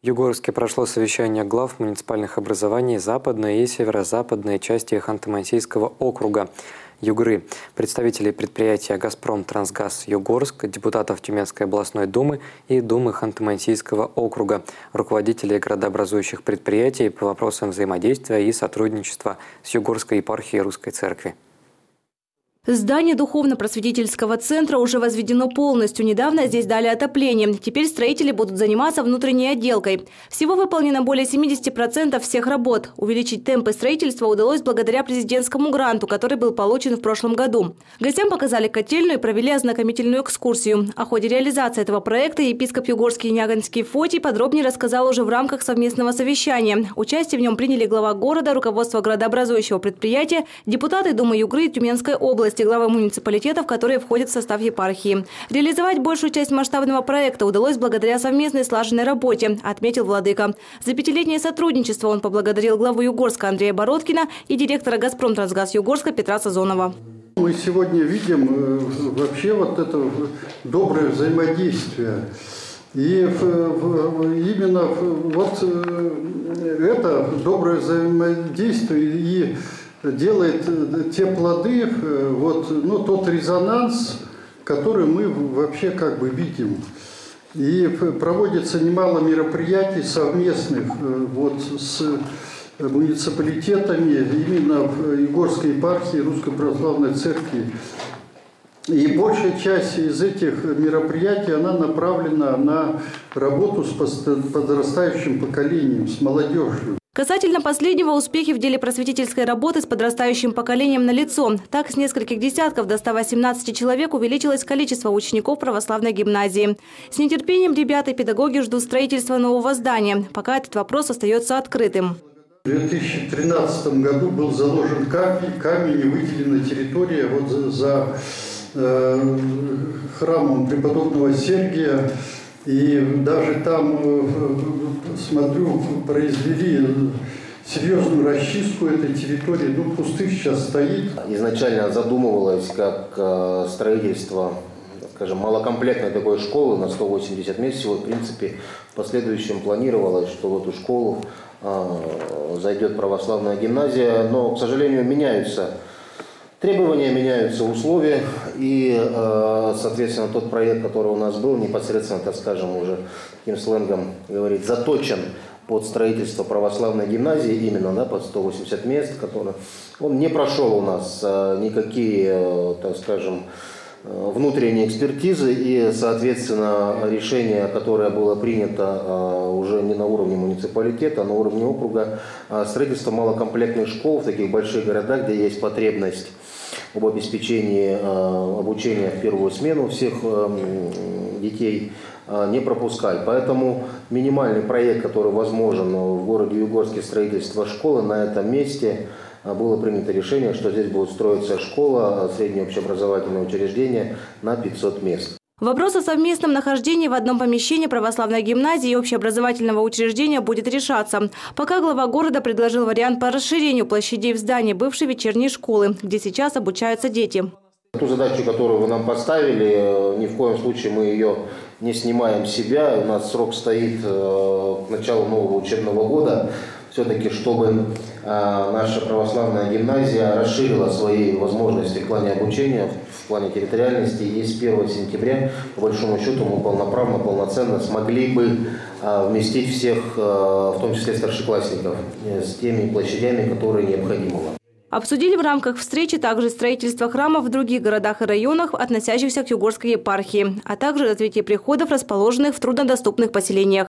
В Югорске прошло совещание глав муниципальных образований западной и северо-западной части Ханты-Мансийского округа Югры, представителей предприятия «Газпром-Трансгаз Югорск», депутатов Тюменской областной думы и Думы Ханты-Мансийского округа, руководителей градообразующих предприятий по вопросам взаимодействия и сотрудничества с Югорской епархией Русской Церкви. Здание духовно-просветительского центра уже возведено полностью. Недавно здесь дали отопление. Теперь строители будут заниматься внутренней отделкой. Всего выполнено более 70% всех работ. Увеличить темпы строительства удалось благодаря президентскому гранту, который был получен в прошлом году. Гостям показали котельную и провели ознакомительную экскурсию. О ходе реализации этого проекта епископ Югорский Нягонский Фотий подробнее рассказал уже в рамках совместного совещания. Участие в нем приняли глава города, руководство градообразующего предприятия, депутаты Думы Югры и Тюменской области, главы муниципалитетов, которые входят в состав епархии. Реализовать большую часть масштабного проекта удалось благодаря совместной слаженной работе, отметил владыка. За пятилетнее сотрудничество он поблагодарил главу Югорска Андрея Бородкина и директора «Газпром-Трансгаз Югорска» Петра Сазонова. Мы сегодня видим вообще вот это доброе взаимодействие. И именно вот это доброе взаимодействие и делает те плоды, тот резонанс, который мы вообще как бы видим. И проводится немало мероприятий совместных с муниципалитетами именно в Югорской епархии Русской Православной Церкви. И большая часть из этих мероприятий, она направлена на работу с подрастающим поколением, с молодежью. Касательно последнего, успехи в деле просветительской работы с подрастающим поколением налицо. Так, с нескольких десятков до 118 человек увеличилось количество учеников православной гимназии. С нетерпением ребята и педагоги ждут строительства нового здания, пока этот вопрос остается открытым. В 2013 году был заложен камень и выделена территория за храмом преподобного Сергия. И даже там, смотрю, произвели серьезную расчистку этой территории. Пустырь сейчас стоит. Изначально задумывалось как строительство, скажем, малокомплектной такой школы на 180 мест. Всего, в принципе, в последующем планировалось, что в эту школу зайдет православная гимназия. Но, к сожалению, меняются требования, меняются условия, и, соответственно, тот проект, который у нас был, непосредственно, так скажем, уже таким сленгом говорить, заточен под строительство православной гимназии, именно под 180 мест, он не прошел у нас никакие, так скажем, внутренние экспертизы, и, соответственно, решение, которое было принято уже не на уровне муниципалитета, а на уровне округа, строительство малокомплектных школ в таких больших городах, где есть потребность об обеспечении обучения в первую смену всех детей, не пропускать. Поэтому минимальный проект, который возможен в городе Югорске, строительство школы, на этом месте было принято решение, что здесь будет строиться школа, среднее общеобразовательное учреждение на 500 мест. Вопрос о совместном нахождении в одном помещении православной гимназии и общеобразовательного учреждения будет решаться. Пока глава города предложил вариант по расширению площадей в здании бывшей вечерней школы, где сейчас обучаются дети. Ту задачу, которую вы нам поставили, ни в коем случае мы ее не снимаем с себя. У нас срок стоит к началу нового учебного года. Все-таки, чтобы наша православная гимназия расширила свои возможности в плане обучения, в плане территориальности, и с 1 сентября, по большому счету, мы полноправно, полноценно смогли бы вместить всех, в том числе старшеклассников, с теми площадями, которые необходимы. Обсудили в рамках встречи также строительство храмов в других городах и районах, относящихся к Югорской епархии, а также развитие приходов, расположенных в труднодоступных поселениях.